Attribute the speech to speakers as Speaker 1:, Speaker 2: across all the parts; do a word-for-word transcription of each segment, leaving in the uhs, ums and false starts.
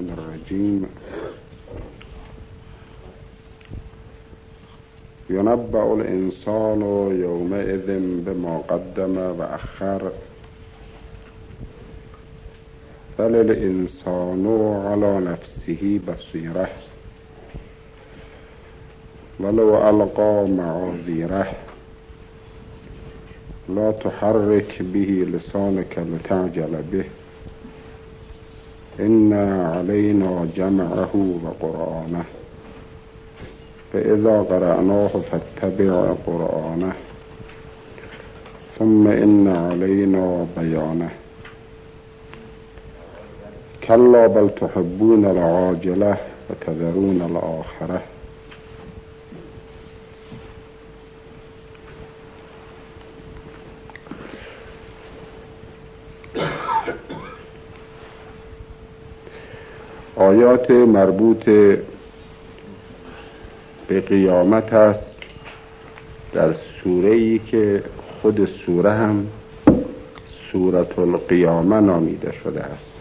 Speaker 1: الشیطان الرجیم. ینبأ الانسان یومئذ بما قدم و اخر بل الانسان علی نفسه بصیره ولو القی معاذیره لا تحرک به لسانک لتعجل به ان علینا جمعه و قرآنه فاذا قرأناه فاتبع قرآنه ثم ان علینا بیانه کلا بل تحبون العاجله و تذرون الآخره. آیات مربوط به قیامت است در سوره‌ای که خود سوره هم سورة القیامه نامیده شده است،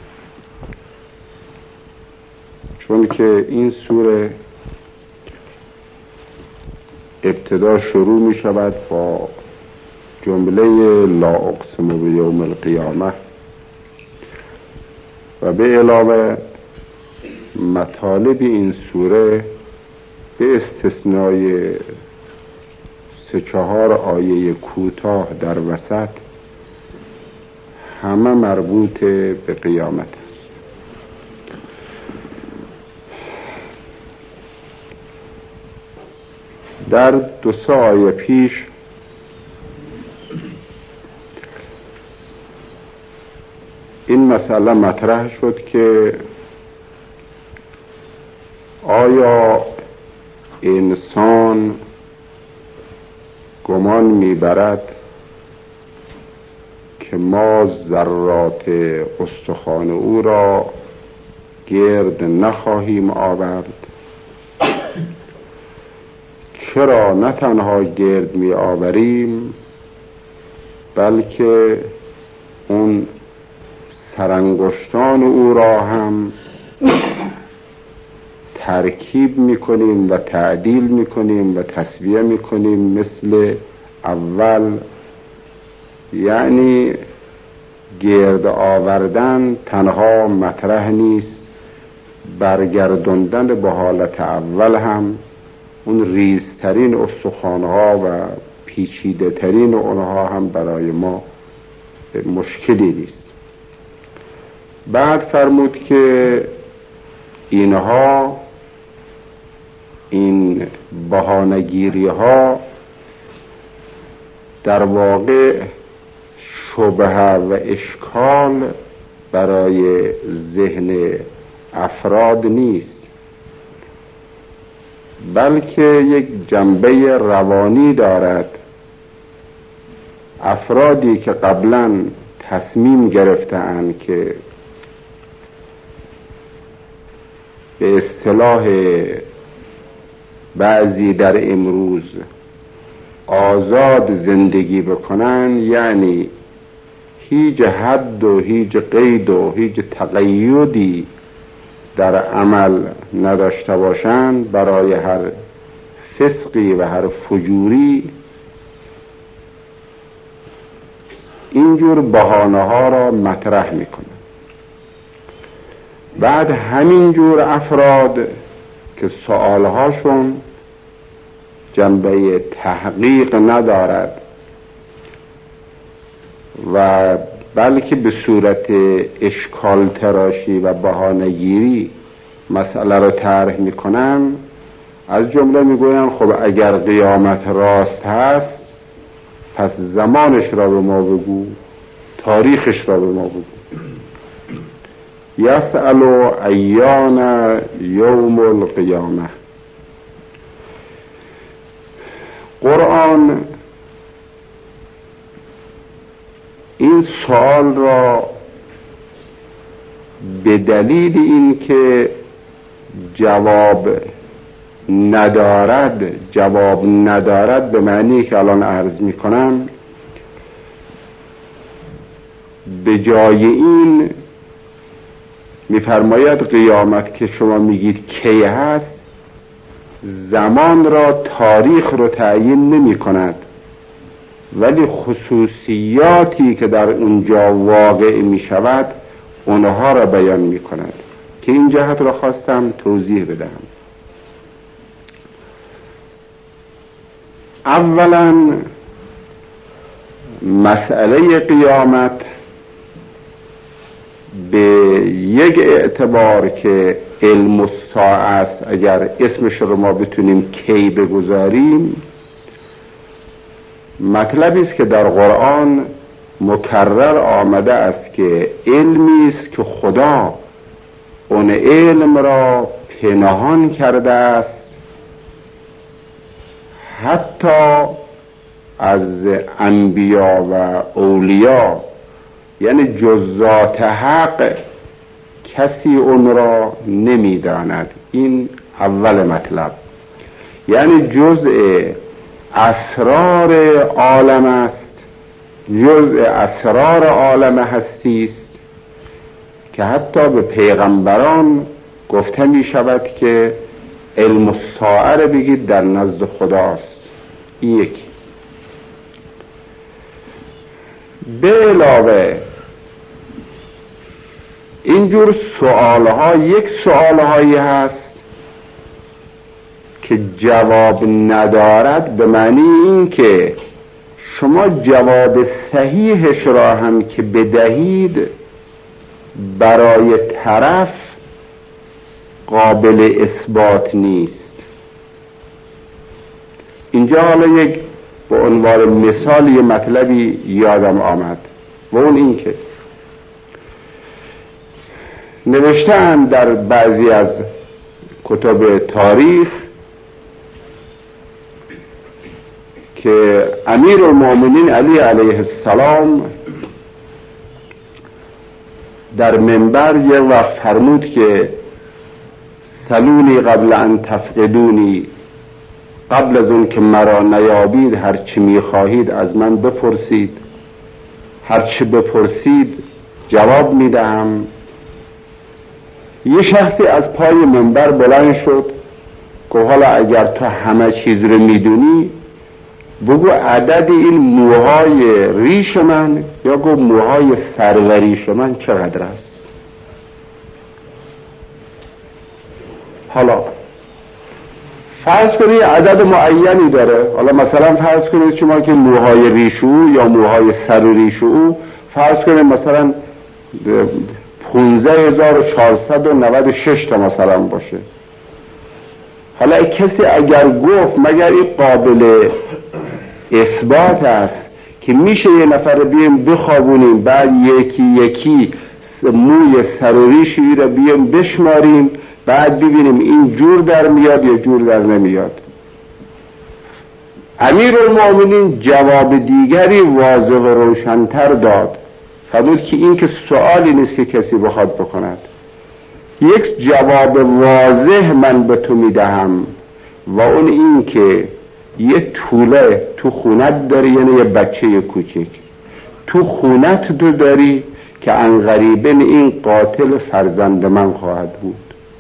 Speaker 1: چون که این سوره ابتدا شروع می شود با جمله لا اقسم بیوم القیامه و به علاوه مطالب این سوره به استثنای سه چهار آیه کوتاه در وسط همه مربوط به قیامت است. در دو سه آیه پیش این مسئله مطرح شد که آیا انسان گمان میبرد که ما ذرات استخوان او را گرد نخواهیم آورد؟ چرا نه تنها گرد می آوریم بلکه اون سرانگشتان او را هم ترکیب میکنیم و تعدیل میکنیم و تسویه میکنیم مثل اول. یعنی گرد آوردن تنها مطرح نیست، برگردوندن به حالت اول هم اون ریزترین استخوانها و پیچیده ترین اونها هم برای ما مشکلی نیست. بعد فرمود که اینها این بهانه‌گیری ها در واقع شبهه و اشکال برای ذهن افراد نیست، بلکه یک جنبه روانی دارد. افرادی که قبلا تصمیم گرفتند که به اصطلاح بعضی در امروز آزاد زندگی بکنن، یعنی هیچ حد و هیچ قید و هیچ تقییدی در عمل نداشته باشند، برای هر فسقی و هر فجوری اینجور بهانه ها را مطرح میکنن. بعد همینجور افراد که سؤالهاشون جنبه تحقیق ندارد و بلکه به صورت اشکال تراشی و بهانه‌گیری مسئله رو طرح میکنن، از جمله میگوین خب اگر قیامت راست هست پس زمانش را به ما بگو، تاریخش را به ما بگو. یسألو ایان یوم القیامه. قرآن این سوال را به دلیل این که جواب ندارد جواب ندارد به معنی که الان عرض میکنم، به جای این میفرماید قیامت که شما میگید کی هست، زمان را، تاریخ رو تعیین نمی کند، ولی خصوصیاتی که در اونجا واقع می شود اونها را بیان می کند که این جهت را خواستم توضیح بدهم. اولا مسئله قیامت به یک اعتبار که علم الساعه است، اگر اسمش رو ما بتونیم کی بگذاریم، مطلبی است که در قرآن مکرر آمده است که علمی است که خدا اون علم را پنهان کرده است حتی از انبیا و اولیا، یعنی جز ذات حق کسی اون را نمیداند. این اول مطلب، یعنی جزء اسرار عالم است، جزء اسرار عالم هستی است که حتی به پیغمبران گفته می شود که علم الساعه را بگید در نزد خداست. این یکی. به علاوه اینجور سوالها، یک سوالهایی هست که جواب ندارد، به معنی این که شما جواب صحیحش را هم که بدهید برای طرف قابل اثبات نیست. اینجا حالا یک به عنوان مثال یه مطلبی یادم آمد و اون این که نوشتن در بعضی از کتب تاریخ که امیر المؤمنین علی علیه السلام در منبر یه وقت فرمود که سلونی قبل ان تفقدونی، قبل از اون که مرا نیابید هر چی میخواهید از من بپرسید، هر چی بپرسید جواب میدهم. یه شخصی از پای منبر بلند شد که حالا اگر تو همه چیز رو میدونی بگو عدد این موهای ریش من یا گو موهای سروریش من چقدر است. حالا فرض کنید عدد معینی داره، حالا مثلا فرض کنید شما که موهای ریش او یا موهای سر و ریش او فرض کنید مثلا پونزده هزار و چهارصد و نود و شش تا مثلا باشه. حالا کسی اگر گفت مگر این قابل اثبات است که میشه یه نفر بیایم بخوابونیم بعد یکی یکی موی سر و ریشی را بیایم بشماریم بعد ببینیم این جور در میاد یا جور در نمیاد؟ امیر المؤمنین جواب دیگری واضح و روشن‌تر داد، فرمود که این که سوالی نیست که کسی بخواد بکند، یک جواب واضح من به تو میدهم و اون این که یه طوله تو خونت داری، یعنی یه بچه کوچک تو خونت تو داری که عنقریباً این قاتل فرزند من خواهد بود.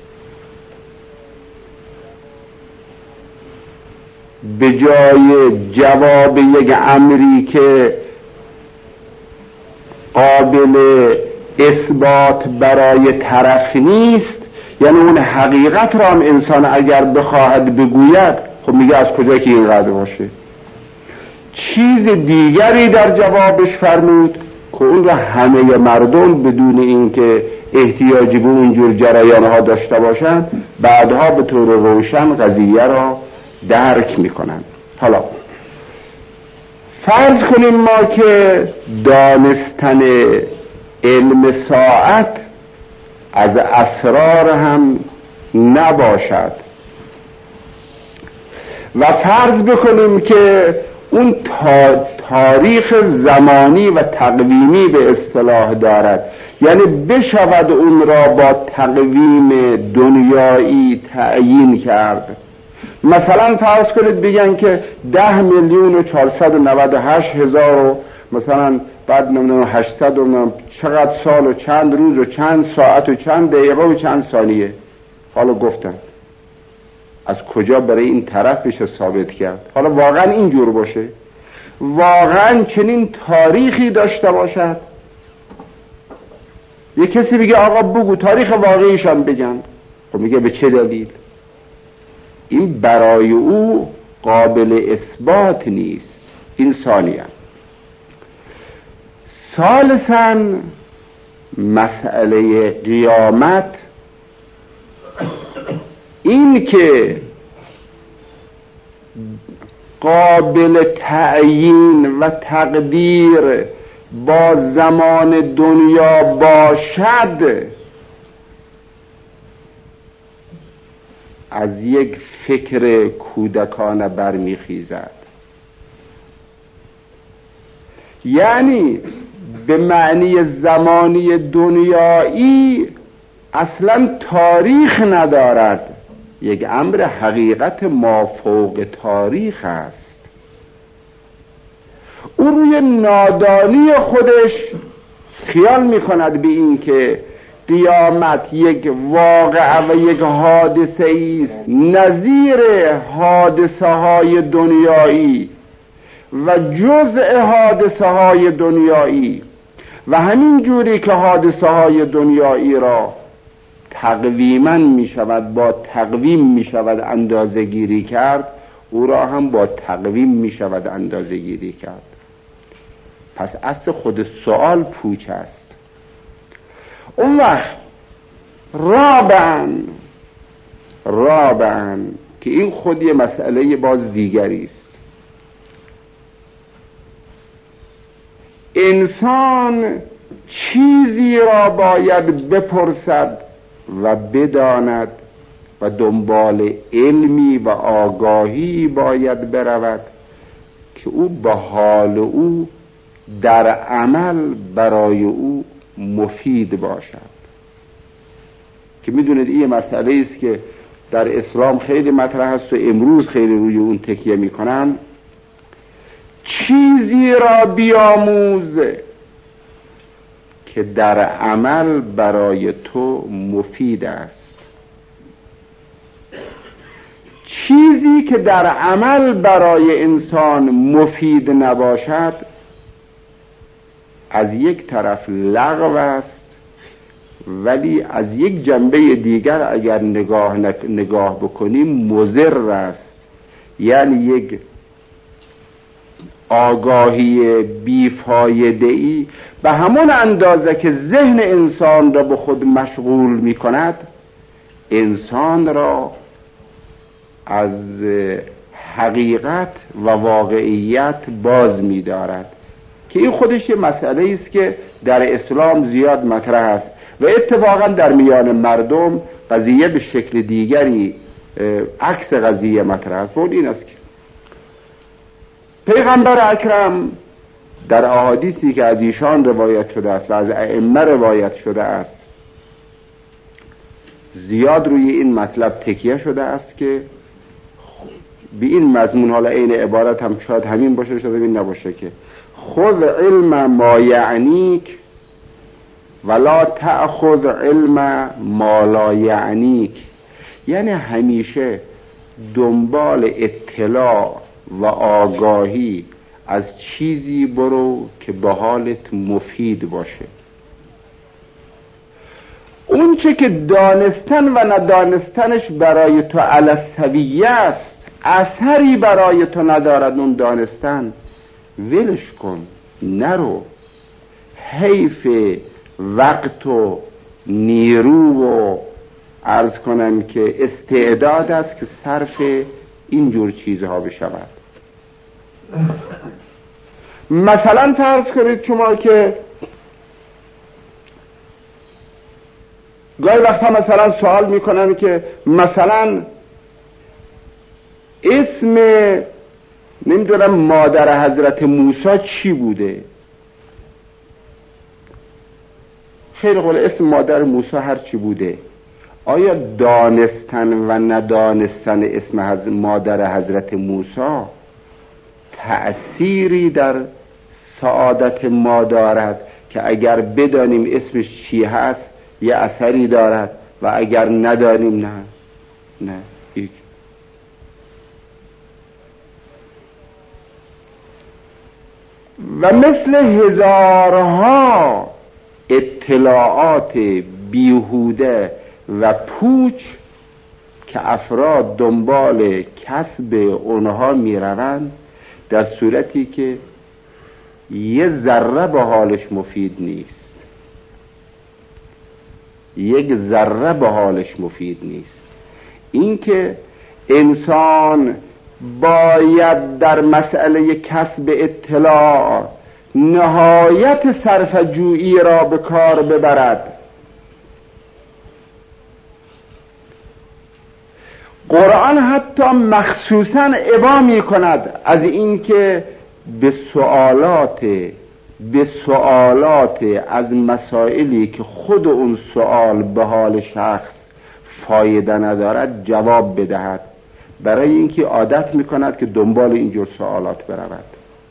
Speaker 1: به جای جواب یک امری که قابل اثبات برای طرف نیست، یعنی اون حقیقت را هم انسان اگر بخواهد بگوید خب میگه از کجا که اینقدر باشه، چیز دیگری در جوابش فرمود که اون را همه مردم بدون اینکه احتیاجی به اونجور جریانها داشته باشند بعدها به طور روشن قضیه را درک میکنن. حالا فرض کنیم ما که دانستن علم ساعت از اسرار هم نباشد و فرض بکنیم که اون تاریخ زمانی و تقویمی به اصطلاح دارد، یعنی بشود اون را با تقویم دنیایی تعیین کرد. مثلا فرض کنید بگن که ده میلیون و چهارصد و نود و هشت هزار و مثلا بعد نمیدونم هشتصد و چقدر سال و چند روز و چند ساعت و چند دقیقه و چند ثانیه. حالا گفتن از کجا برای این طرف بشه ثابت کرد؟ حالا واقعا اینجور باشه، واقعا چنین تاریخی داشته باشد؟ یه کسی بگه آقا بگو تاریخ واقعیشان بگن، خب میگه به چه دلیل؟ این برای او قابل اثبات نیست. این ثانیاً. ثالثاً مسئله قیامت، این که قابل تعیین و تقدیر با زمان دنیا باشد، از یک فکر کودکانه برمیخیزد. یعنی به معنی زمانی دنیایی اصلا تاریخ ندارد، یک امر حقیقت مافوق تاریخ است. او روی نادانی خودش خیال میکند به این که قیامت یک واقعه و یک حادثه است نظیر حادثه های دنیایی و جزء حادثه های دنیایی، و همین جوری که حادثه های دنیایی را تقویما می شود با تقویم می شود اندازه گیری کرد، او را هم با تقویم می شود اندازه گیری کرد. پس اصل خود سوال پوچ است. اون وقت رابعاً رابعاً که این خود یه مسئله باز دیگری است، انسان چیزی را باید بپرسد و بداند و دنبال علمی و آگاهی باید برود که او به حال او در عمل برای او مفید باشد. که میدونید این مسئله است که در اسلام خیلی مطرح است و امروز خیلی روی اون تکیه میکنن. چیزی را بیاموز که در عمل برای تو مفید است. چیزی که در عمل برای انسان مفید نباشد از یک طرف لغو است، ولی از یک جنبه دیگر اگر نگاه نگاه بکنیم مضر است. یعنی یک آگاهی بیفایده‌ای به همون اندازه که ذهن انسان را به خود مشغول می کند، انسان را از حقیقت و واقعیت باز می دارد. که این خودش یه مسئله است که در اسلام زیاد مطرح است و اتفاقا در میان مردم قضیه به شکل دیگری عکس قضیه مطرح است. و این است که پیغمبر اکرم در احادیثی که از ایشان روایت شده است و از ائمه روایت شده است زیاد روی این مطلب تکیه شده است که به این مضمون، حالا این عبارت هم شاید همین باشه شاید همین نباشه، که خذ علم ما یعنیک ولا تأخذ علم ما لا یعنیک. یعنی همیشه دنبال اطلاع و آگاهی از چیزی برو که به حالت مفید باشه. اون چه که دانستن و ندانستنش برای تو علی السویه است، اثری برای تو ندارد اون دانستن، ولش کن، نرو. حیف وقت و نیرو و عرض کنم که استعداد است که صرف اینجور چیزها بشود. مثلا فرض کنید شما که گاهی وقتا مثلا سوال میکنن که مثلا اسم نمیدونم مادر حضرت موسی چی بوده؟ خیلی قول اسم مادر موسی هر چی بوده، آیا دانستن و ندانستن اسم حضرت مادر حضرت موسی تأثیری در سعادت ما دارد که اگر بدانیم اسمش چی هست یه اثری دارد و اگر ندانیم نه نه یک. و مثل هزارها اطلاعات بیهوده و پوچ که افراد دنبال کسب اونها می روند، در صورتی که یه ذره به حالش مفید نیست، یک ذره به حالش مفید نیست. این که انسان باید در مسئله کسب اطلاع نهایت صرفه‌جویی را به کار ببرد. قرآن حتی مخصوصاً ابا می کند از اینکه به سوالات به سوالات از مسائلی که خود اون سوال به حال شخص فایده ندارد جواب بدهد، برای اینکه عادت می کند که دنبال اینجور سوالات برود.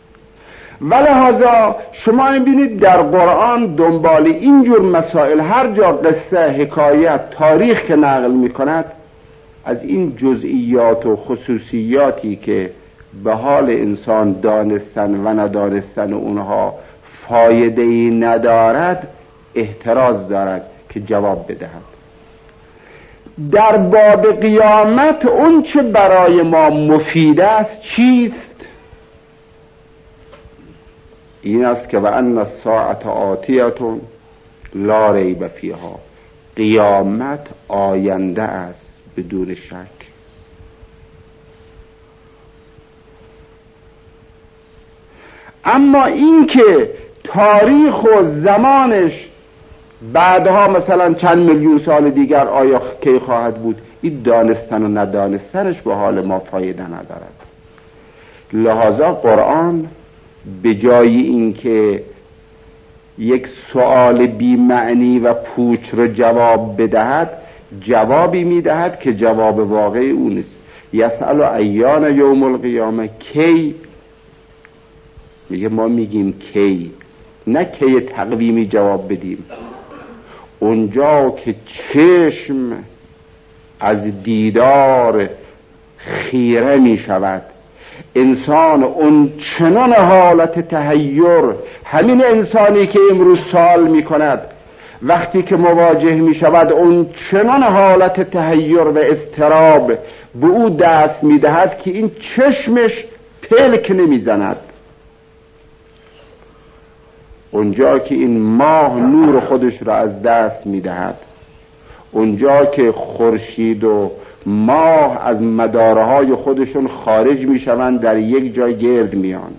Speaker 1: ولهذا شما می‌بینید در قرآن دنبال اینجور مسائل هر جا قصه، حکایت، تاریخ که نقل می کند، از این جزئیات و خصوصیاتی که به حال انسان دانستن و ندانستن اونها فایده‌ای ندارد احتراز دارد که جواب بدهد. در باب قیامت اون چه برای ما مفید است چیست؟ این است که و ان الساعة آتیة لا ریب فیها، قیامت آینده است بدون شک. اما این که تاریخ و زمانش بعدها مثلا چند میلیون سال دیگر آیا کی خواهد بود، این دانستن و ندانستنش به حال ما فایده ندارد. لذا قرآن به جای اینکه یک سؤال بی معنی و پوچ رو جواب بدهد، جوابی میدهد که جواب واقعی اون است. یسأل ایان یوم القیامه، کی؟ میگه ما میگیم کی، نه کی تقویمی جواب بدیم. اونجا که چشم از دیدار خیره می شود، انسان اون چنان حالت تحیر، همین انسانی که امروز سوال می کند وقتی که مواجه می شود اون چنان حالت تحیر و اضطراب به او دست می دهد که این چشمش پلک نمی زند. اونجا که این ماه نور خودش را از دست می دهد، اونجا که خورشید و ماه از مدارهای خودشون خارج می شوند، در یک جای گرد میان،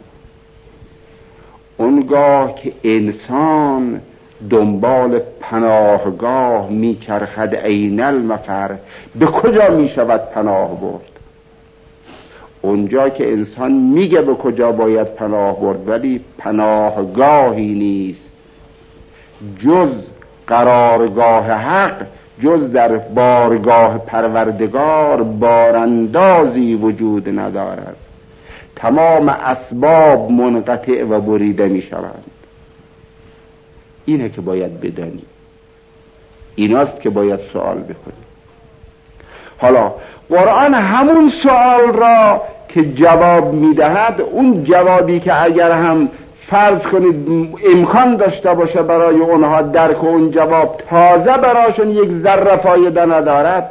Speaker 1: اونگاه که انسان دنبال پناهگاه می چرخد، عین المفر، به کجا می شود پناه برد؟ اونجا که انسان میگه به کجا باید پناه برد، ولی پناهگاهی نیست جز قرارگاه حق، جز در بارگاه پروردگار باراندازی وجود ندارد. تمام اسباب منقطع و بریده می شوند. اینه که باید بدانی، ایناست که باید سوال بکنی. حالا قرآن همون سوال را که جواب میدهد، اون جوابی که اگر هم فرض کنید امکان داشته باشه برای اونها درک اون جواب تازه براشون یک ذره فایده ندارد،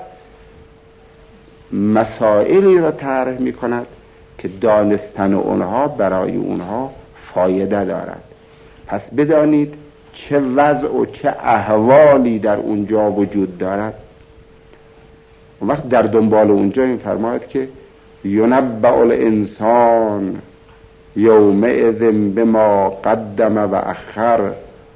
Speaker 1: مسائلی را طرح میکند که دانستن اونها برای اونها فایده دارد. پس بدانید چه وضع و چه احوالی در اونجا وجود دارد. اون وقت در دنبال اونجا این فرماید که ینبأ الانسان یومئذ بما قدم و اخر.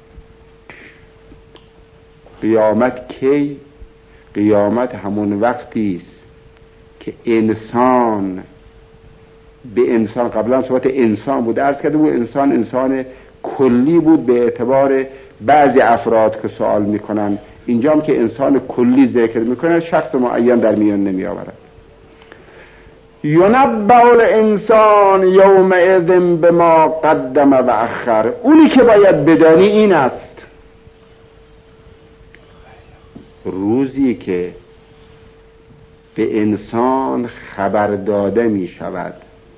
Speaker 1: قیامت کی؟ قیامت همون وقتی است که انسان به انسان، قبلا صفت انسان بود، عرض کرده بود انسان انسان کلی بود به اعتبار بعضی افراد که سوال میکنن، اینجا هم که انسان کلی ذکر میکنه، شخص معین در میان نمی آورد. ینبأ الانسان یومئذ بما قدم و اخر. اونی که باید بدانی این است، روزی که به انسان خبر داده می شود،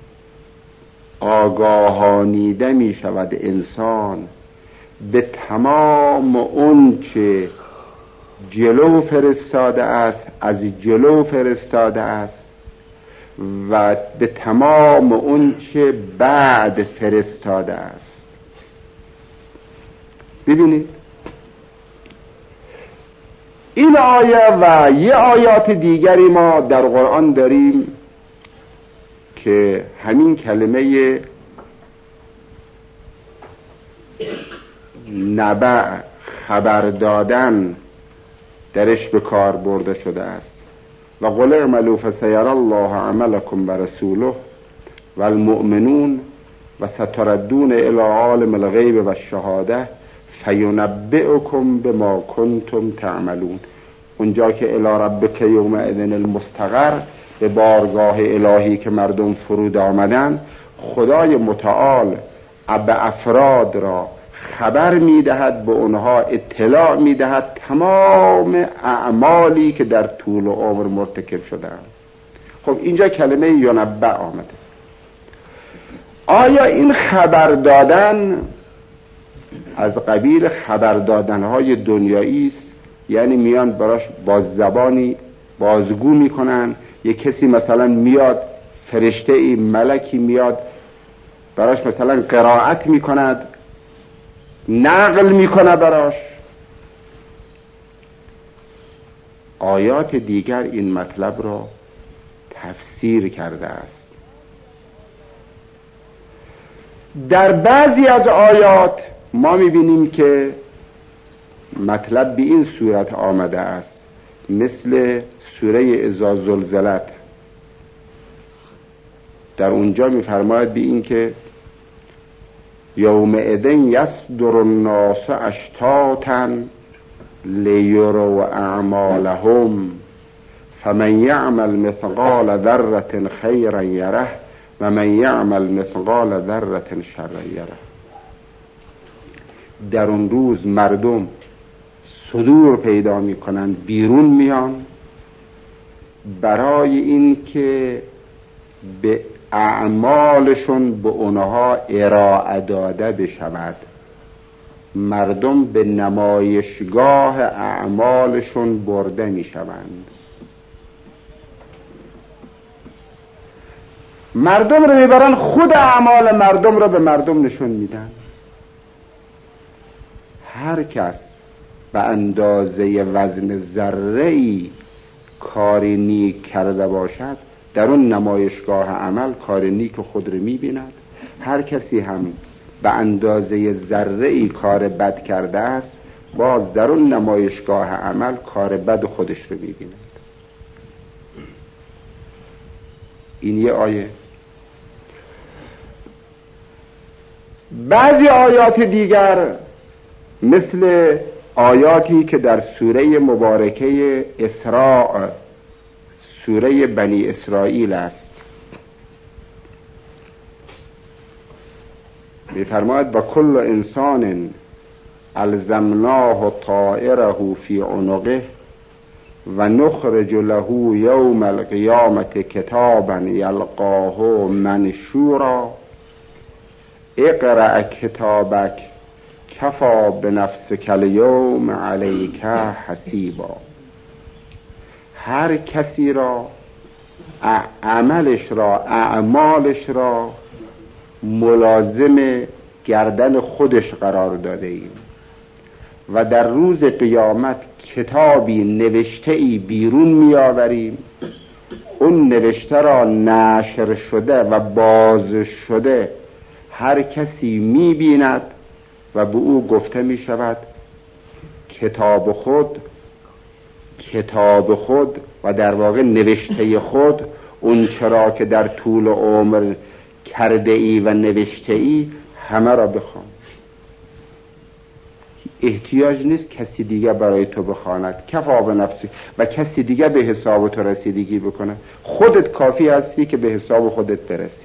Speaker 1: آگاهانیده می شود انسان به تمام اون چه جلو فرستاده است، از جلو فرستاده است، و به تمام اون چه بعد فرستاده است. ببینید این آیه و یه آیات دیگری ما در قرآن داریم که همین کلمه نبع، خبر دادن، درش به کار برده شده است. و قل اعملوا فسیری الله عملکم و رسوله و المؤمنون و ستردون الی عالم الغیب و الشهاده فینبئکم بما کنتم تعملون. اونجا که الی ربک یومئذ المستقر، به بارگاه الهی که مردم فرود آمدن، خدای متعال به افراد را خبر میدهد، به اونها اطلاع میدهد تمام اعمالی که در طول عمر مرتکب شدند. خب اینجا کلمه ینبأ آمده. آیا این خبر دادن از قبیل خبر دادنهای دنیایی است؟ یعنی میان براش با زبانی بازگو میکنن، یک کسی مثلا میاد، فرشته ای ملکی میاد براش مثلا قرائت میکند، نقل میکنه براش؟ آیات دیگر این مطلب را تفسیر کرده است. در بعضی از آیات ما میبینیم که مطلب به این صورت آمده است، مثل سوره اذا زلزلت. در اونجا میفرماید به این که یومئذ یصدر الناس اشتاتا لیروا اعمالهم فمن یعمل مثقال ذره خیرا یره و من یعمل مثقال ذره شرا یره. در اون روز مردم صدور پیدا میکنند، بیرون میان برای این که به اعمالشون به اونها ارائه داده بشود. مردم به نمایشگاه اعمالشون برده میشوند. مردم رو میبرن، خود اعمال مردم رو به مردم نشون میدن. هر کس به اندازه وزن ذره‌ای کاری نیک کرده باشد، در اون نمایشگاه عمل کار نیک خود رو میبیند. هر کسی هم به اندازه ذره‌ای کار بد کرده است، باز در اون نمایشگاه عمل کار بد خودش رو میبیند. این یه آیه. بعضی آیات دیگر مثل آیاتی که در سوره مبارکه اسراء، سوره بنی اسرائیل است، می‌فرماید و کل انسان الزمناه طائره فی عنقه و نخرج له یوم القیامت کتابا یلقاه منشورا اقرأ کتابک کفا بنفسک الیوم علیک حسیبا. هر کسی را عملش را اعمالش را ملازم گردن خودش قرار داده ایم و در روز قیامت کتابی نوشته ای بیرون می آوریم. اون نوشته را نشر شده و باز شده هر کسی می بیند و به او گفته می شود کتاب خود، کتاب خود و در واقع نوشته خود، اون چرا که در طول عمر کرده ای و نوشته ای، همه را بخوان. احتیاج نیست کسی دیگه برای تو بخواند، کفا به نفسی، و کسی دیگه به حساب تو رسیدگی بکنه. خودت کافی هستی که به حساب خودت برسی.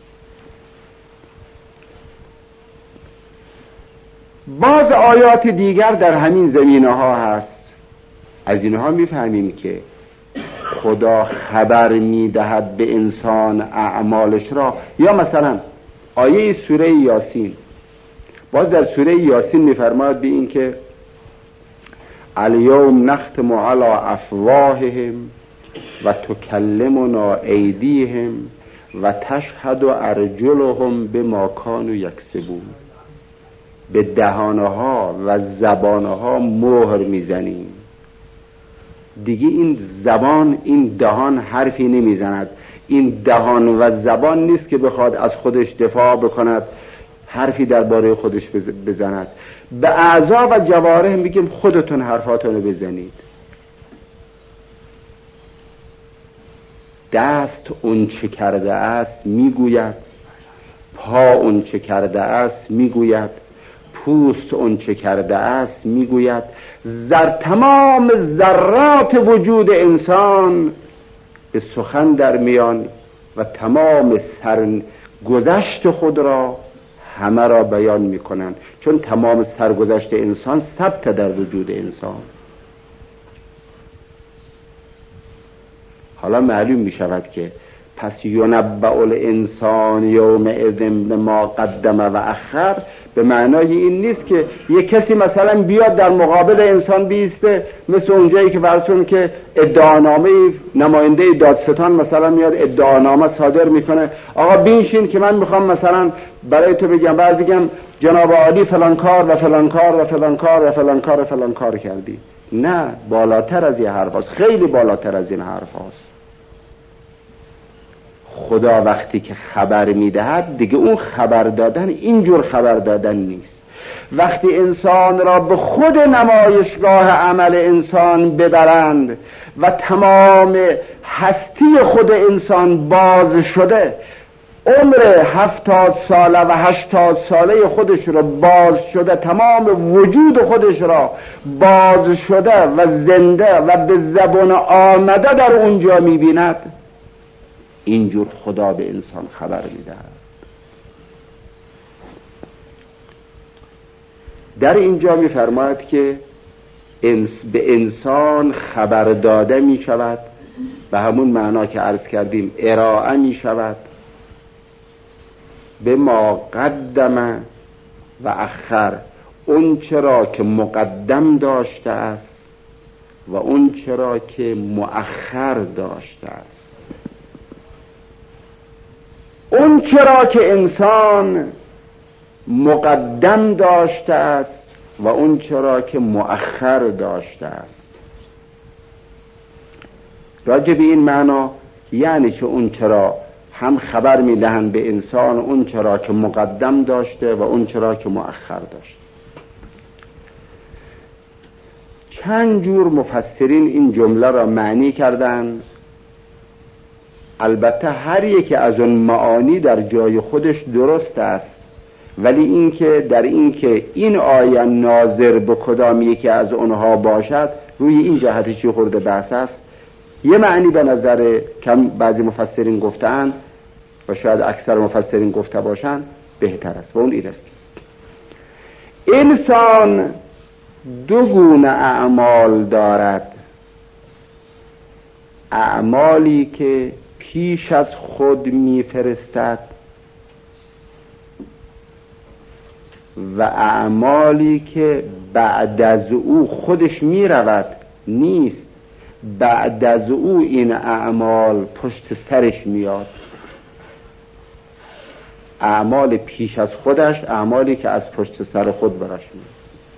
Speaker 1: باز آیات دیگر در همین زمینه ها هست. از اینها میفهمیم که خدا خبر میدهد به انسان اعمالش را. یا مثلا آیه سوره یاسین، باز در سوره یاسین میفرماید به این که الیوم نختم علی افواههم و تکلمنا ایدیهم و تشهد ارجلهم بما کانوا یکسبون. به دهانها و زبانها مهر میزنیم. دیگه این زبان، این دهان حرفی نمیزند. این دهان و زبان نیست که بخواد از خودش دفاع بکند، حرفی درباره خودش بزند. به اعضا و جوارح میگیم خودتون حرفاتونو بزنید. دست اون چه کرده است میگوید، پا اون چه کرده است میگوید، پوست اون چه کرده است میگوید. زر تمام ذرات وجود انسان به سخن در میان و تمام سرگذشت خود را همه را بیان میکنند، چون تمام سرگذشت انسان ثبت در وجود انسان. حالا معلوم میشود که پس ینبأ الانسان یومئذ بما قدم و اخر به معنای این نیست که یک کسی مثلا بیاد در مقابل انسان بیسته، مثل اونجایی که فرض که ادعانامه نماینده دادستان مثلا میاد ادعانامه صادر میکنه، آقا بینشین که من میخوام مثلا برای تو بگم، بعد بگم جناب عالی فلان کار و فلان کار و فلان کار و فلان کار و فلان کار کردی. نه، بالاتر از این حرف هست، خیلی بالاتر از این حرف هست. خدا وقتی که خبر میدهد دیگه اون خبر دادن اینجور خبر دادن نیست. وقتی انسان را به خود نمایشگاه عمل انسان ببرند و تمام هستی خود انسان باز شده، عمر هفتاد ساله و هشتاد ساله خودش را باز شده، تمام وجود خودش را باز شده و زنده و به زبان آمده در اونجا میبیند، اینجور خدا به انسان خبر میدهد. در اینجا میفرماید که انس به انسان خبر داده می شود، به همون معنا که عرض کردیم ارائه می شود، به ما قدم و اخر، اون چرا که مقدم داشته است و اون چرا که مؤخر داشته است. اون چرا که انسان مقدم داشته است و اون چرا که مؤخر داشته است. راجع به این معنا یعنی که اون چرا هم خبر میدهند به انسان اون چرا که مقدم داشته و اون چرا که مؤخر داشته. چند جور مفسرین این جمله را معنی کردند. البته هر یک از اون معانی در جای خودش درست است، ولی این که در این که این آیه ناظر به کدام یکی از اونها باشد، روی این جهت چی خورده بحث است. یه معنی به نظر کم بعضی مفسرین گفتن و شاید اکثر مفسرین گفته باشند بهتر است، و اون این است که انسان دو گونه اعمال دارد. اعمالی که پیش از خود میفرستد و اعمالی که بعد از او خودش میرود نیست، بعد از او این اعمال پشت سرش میاد. اعمال پیش از خودش، اعمالی که از پشت سر خود براش میاد.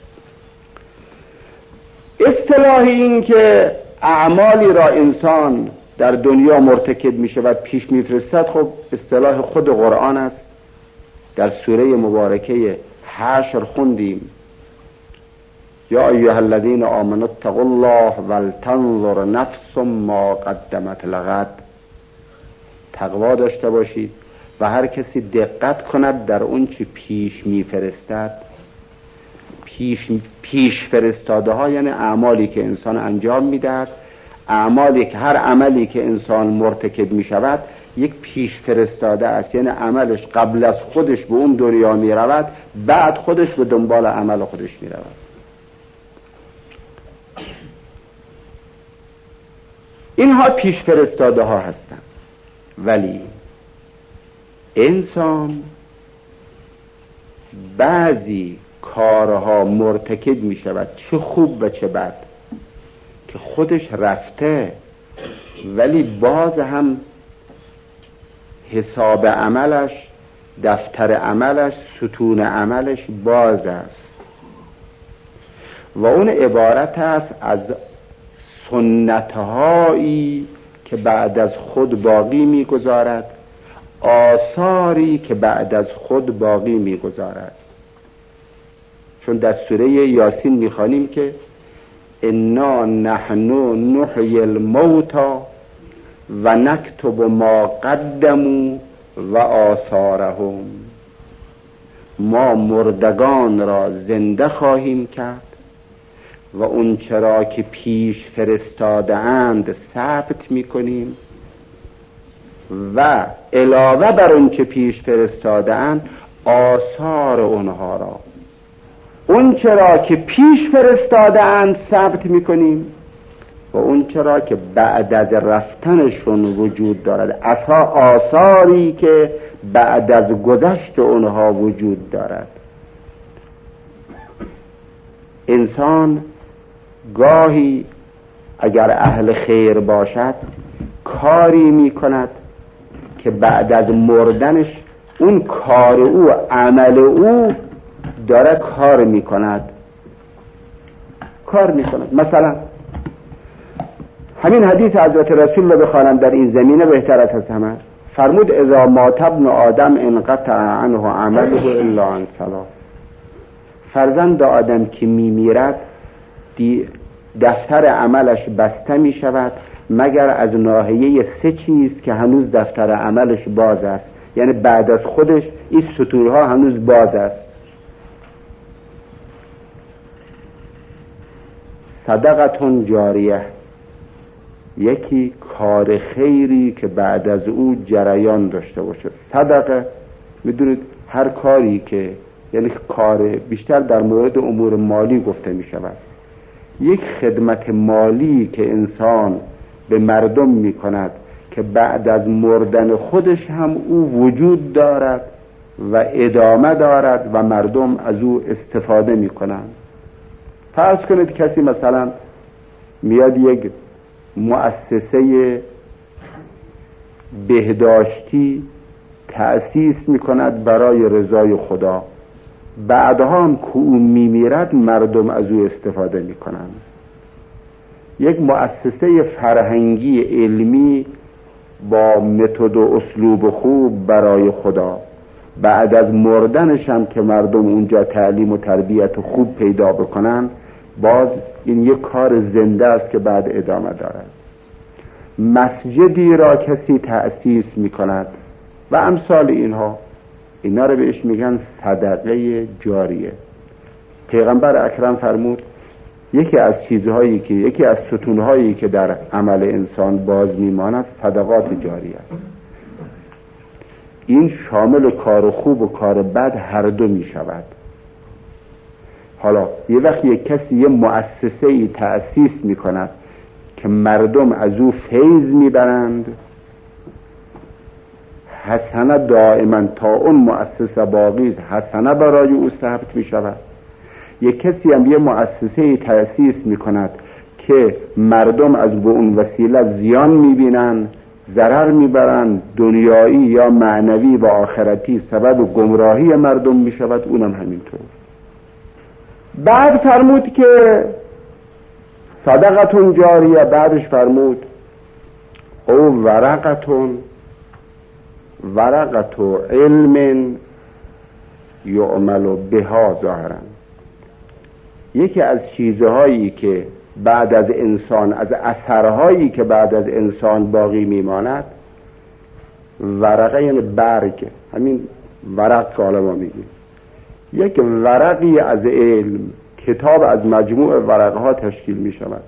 Speaker 1: اصطلاح این که اعمالی را انسان در دنیا مرتکب می شود پیش می فرستد، خب اصطلاح خود قرآن است. در سوره مبارکه حشر خوندیم یا ایها الذین آمنوا اتقوا الله ولتنظر نفس ما قدمت لغد. تقوا داشته باشید و هر کسی دقت کند در اون چی پیش می فرستد. پیش, پیش فرستاده ها یعنی اعمالی که انسان انجام میدهد، اعمالی که هر عملی که انسان مرتکب می شود یک پیش فرستاده است، یعنی عملش قبل از خودش به اون دنیا می رود، بعد خودش به دنبال عمل خودش می رود. اینها پیش فرستاده ها هستند. ولی انسان بعضی کارها مرتکب می شود، چه خوب و چه بد، که خودش رفته ولی باز هم حساب عملش، دفتر عملش، ستون عملش باز است و اون عبارت است از سنتهایی که بعد از خود باقی میگذارد، آثاری که بعد از خود باقی میگذارد. چون در سوره یاسین میخوانیم که انا نحن نحیی الموتا و نکتب ما قدموا و آثارهم، ما مردگان را زنده خواهیم کرد و اون چرا که پیش فرستاده اند ثبت میکنیم و علاوه بر اون چه پیش فرستاده اند آثار اونها را، اون چرا که پیش فرستاده اند ثبت میکنیم و اون چرا که بعد از رفتنشون وجود دارد، اثر آثاری که بعد از گذشت اونها وجود دارد. انسان گاهی اگر اهل خیر باشد کاری میکند که بعد از مردنش اون کار او، عمل او داره کار میکند کار میکند مثلا همین حدیث حضرت رسول رو بخوانم در این زمینه بهتر از همه. فرمود اذا مات ابن آدم انقطع عنه عمله الا عن ثلاث. فرزند آدم که میمیرد دفتر عملش بسته می شود مگر از ناحیه سه چیز که هنوز دفتر عملش باز است، یعنی بعد از خودش این سطورها هنوز باز است. صدقتون جاریه، یکی کار خیری که بعد از او جریان داشته باشه. صدقه میدونید هر کاری که یعنی کار بیشتر در مورد امور مالی گفته می شود، یک خدمت مالی که انسان به مردم می کند که بعد از مردن خودش هم او وجود دارد و ادامه دارد و مردم از او استفاده می کنند. فرض کنید کسی مثلا میاد یک مؤسسه بهداشتی تأسیس می کند برای رضای خدا، بعدها هم که او میمیرد مردم از او استفاده می کنند. یک مؤسسه فرهنگی علمی با متد و اسلوب خوب برای خدا، بعد از مردنش هم که مردم اونجا تعلیم و تربیت خوب پیدا بکنن، باز این یک کار زنده است که بعد ادامه دارد. مسجدی را کسی تأسیس می کند و امثال اینها، اینا رو بهش میگن صدقه جاریه. پیغمبر اکرم فرمود یکی از چیزهایی که یکی از ستونهایی که در عمل انسان باز میماند صدقات جاریه است. این شامل کار خوب و کار بد هر دو می شود. حالا یه وقت یک کسی یه مؤسسه ای تأسیس می کند که مردم از او فیض می برند، حسنه دائما تا اون مؤسسه باقیز حسنه برای او ثبت می شود. یک کسی هم یه مؤسسه ای تأسیس می کند که مردم از به اون وسیله زیان می بینند، ضرر می برند، دنیایی یا معنوی و آخرتی سبب گمراهی مردم می شود، اونم همینطور. بعد فرمود که صدقتون جاریه، بعدش فرمود او ورقتون ورقتو علم یعمل بها ظاهرا. یکی از چیزهایی که بعد از انسان، از اثرهایی که بعد از انسان باقی میماند، ورقه یعنی برگ، همین ورق که حالا ما میگیم، یک ورقی از علم کتاب از مجموع ورقها تشکیل می شود،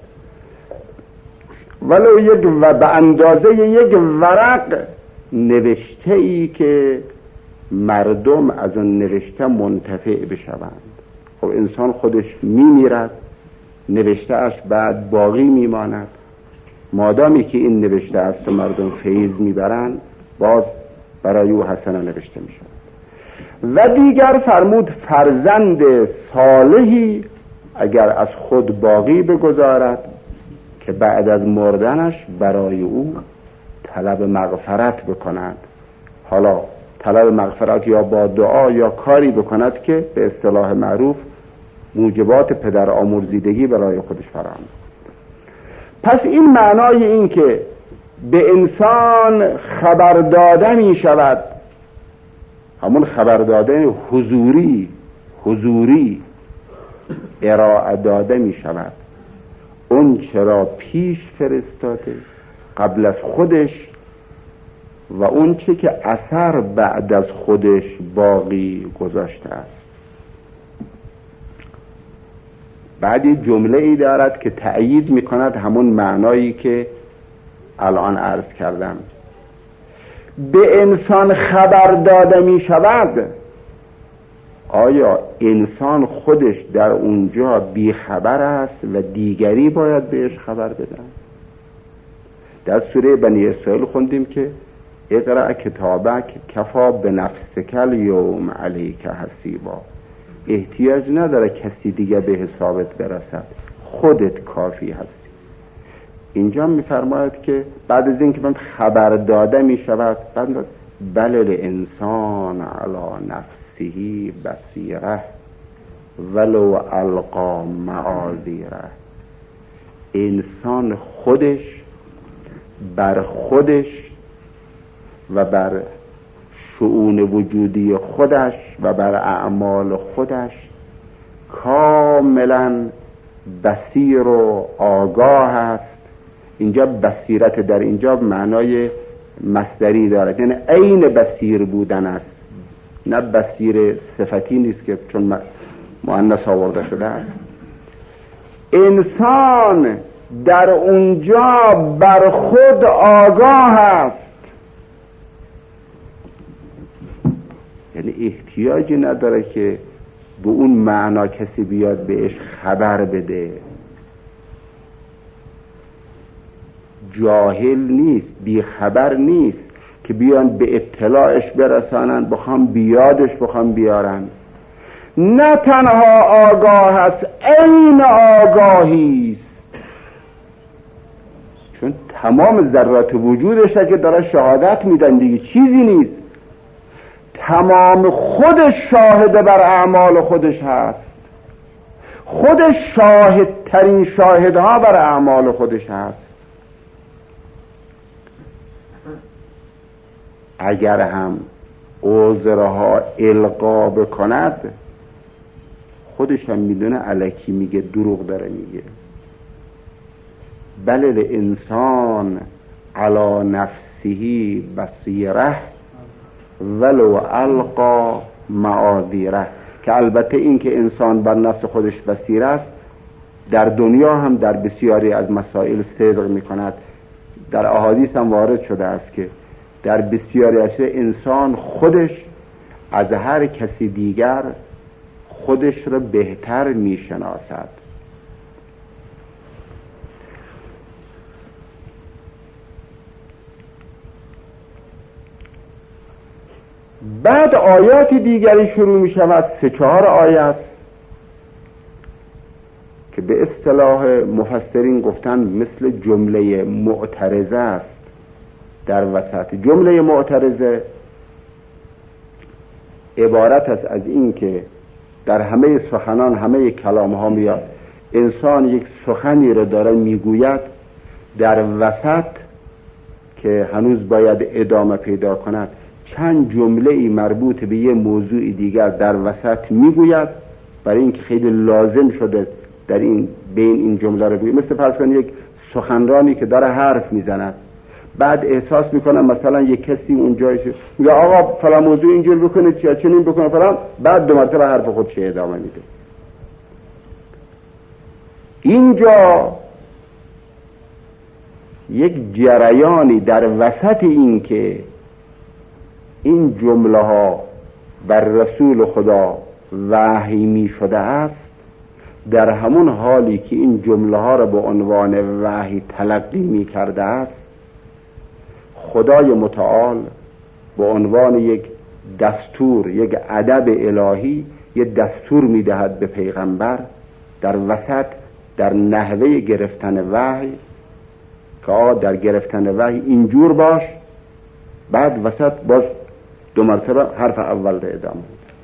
Speaker 1: ولو یک و به اندازه یک ورق نوشته ای که مردم از اون نوشته منتفع بشوند. خب انسان خودش می میرد، نوشته اش بعد باقی می ماند. مادامی که این نوشته است و مردم فیض می برند، باز برای او حسنه نوشته می شود. و دیگر فرمود فرزند صالحی اگر از خود باقی بگذارد که بعد از مردنش برای او طلب مغفرت بکند. حالا طلب مغفرت یا با دعا یا کاری بکند که به اصطلاح معروف موجبات پدر آمرزیدگی برای خودش فراهم. پس این معنای این که به انسان خبر داده می شود، همون خبر داده حضوری حضوری ارائه داده می شود اون چرا پیش فرستاده قبل از خودش و اون چه که اثر بعد از خودش باقی گذاشته است. بعدی جمله ای دارد که تأیید می کند همون معنایی که الان عرض کردم. به انسان خبر داده می شود، آیا انسان خودش در اونجا بی خبر است و دیگری باید بهش خبر بدن؟ در سوره بنی اسرائیل خوندیم که اقرأ کتابک کفا بنفسک الیوم علیک حسیبا، احتیاج نداره کسی دیگه به حسابت برسد، خودت کافی هستی. اینجا میفرماید که بعد از اینکه من خبر داده می شود، بل الانسان علی نفسه بصیره ولو القا معاذیره، انسان خودش بر خودش و بر شؤون وجودی خودش و بر اعمال خودش کاملا بصیر و آگاه است. اینجا بصیرت در اینجا معنای مصدری دارد، یعنی عین بصیر بودن است، نه بصیر صفتی نیست که چون مؤنث آورده شده است. انسان در اونجا بر خود آگاه است، یعنی احتیاجی نداره که به اون معنا کسی بیاد بهش خبر بده. جاهل نیست، بی خبر نیست که بیان به اطلاعش برسانن، بخوام بیادش بخوام بیارن. نه تنها آگاه است، عین آگاهی است، چون تمام ذرات وجودش که داره شهادت میدن دیگه، چیزی نیست. تمام خودش شاهد بر اعمال خودش هست، خودش شاهد ترین شاهدها بر اعمال خودش هست. اگر هم عذرها القا بکند، خودش هم میدونه الکی میگه، دروغ داره میگه. بل الانسان علی نفسه بصیره ولو القا معاذیره، که البته این که انسان بر نفس خودش بصیر است در دنیا هم در بسیاری از مسائل صدق میکند. در احادیث هم وارد شده است که در بسیاری از انسان خودش از هر کسی دیگر خودش را بهتر میشناسد. بعد آیات دیگری شروع می شود، سه چهار آیه است که به اصطلاح مفسرین گفتن مثل جمله معترضه است. در وسط جمله معترضه عبارت است از این که در همه سخنان، همه کلام ها میاد، انسان یک سخنی رو داره میگوید، در وسط که هنوز باید ادامه پیدا کند چند جمله ای مربوط به یه موضوع دیگر در وسط میگوید، برای اینکه خیلی لازم شده در این بین این جمله رو بگوید. مثل فرض کنید یک سخنرانی که داره حرف میزند، بعد احساس میکنه مثلا یک کسی اونجایش میگه آقا فلان موضوع اینجور بکنید یا چنین بکنید فلان، بعد دو مرتبه حرف خودش ادامه میده. اینجا یک جریانی در وسط این که این جمله ها بر رسول خدا وحی می شده است، در همون حالی که این جمله ها را به عنوان وحی تلقی می کرده است، خدای متعال به عنوان یک دستور، یک ادب الهی، یک دستور می دهد به پیغمبر در وسط، در نحوه گرفتن وحی، که آقا در گرفتن وحی اینجور باش. بعد وسط باز دو مرتبه حرف اول رو ادامه.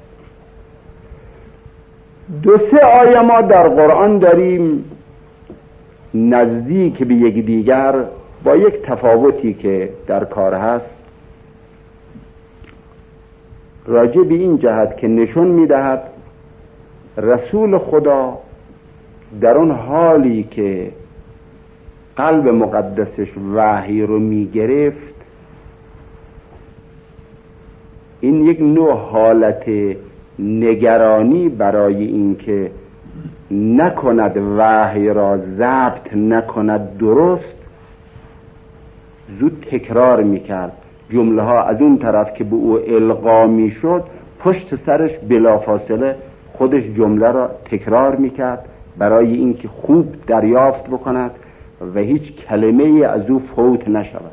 Speaker 1: دو سه آیه ما در قرآن داریم نزدیک به یک دیگر، با یک تفاوتی که در کار هست، راجع به این جهت که نشون میدهد رسول خدا در اون حالی که قلب مقدسش وحی رو میگرفت، این یک نوع حالت نگرانی برای اینکه نکند وحی را ضبط نکند درست، زود تکرار میکرد. جمله ها از اون طرف که به او القا میشد، پشت سرش بلافاصله خودش جمله را تکرار میکرد برای اینکه خوب دریافت بکند و هیچ کلمه از او فوت نشود.